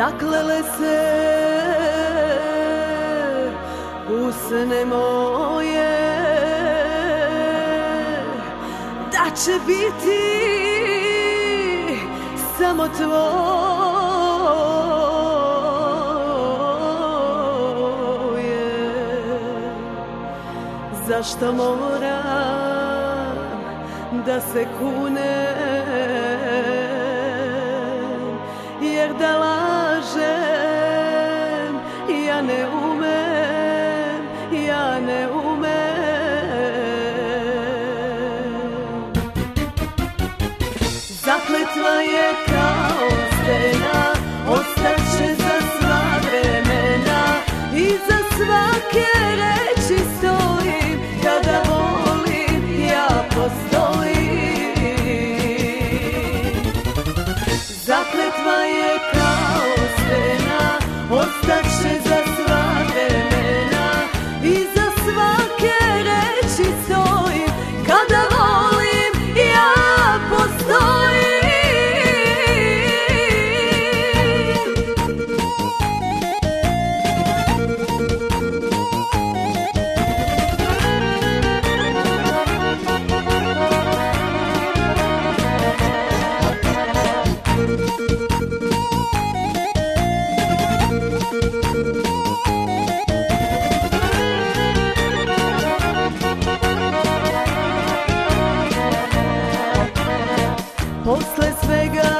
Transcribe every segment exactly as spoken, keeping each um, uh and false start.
zaklele se usne moje da će biti samo tvoje. Zašto moram da se kunem, jer da lažem ja ne umem, ja ne umem. Zakletva je kao stena, ostaće za sva vremena i za svake reči stojim, kada volim ja postojim. Zakletva je kao stena, ostaće za sva vremena i za svake reči stojim, kada volim ja postojim. Posle svega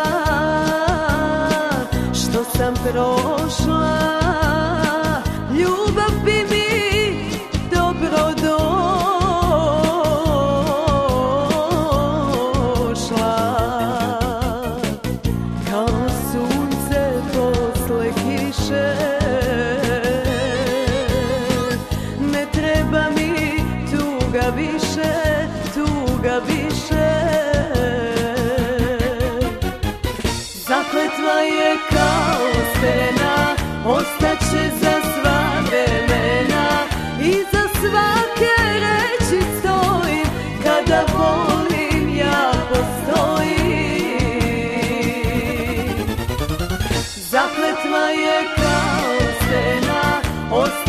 što sam prošla, ljubav bi mi dobro došla. Kao sunce posle kiše, ne treba mi tuga više, tuga više. Zakletva je kao stena, ostaće za sva vremena i za svake reči stojim, kada volim ja postojim. Zakletva je kao stena, ostaće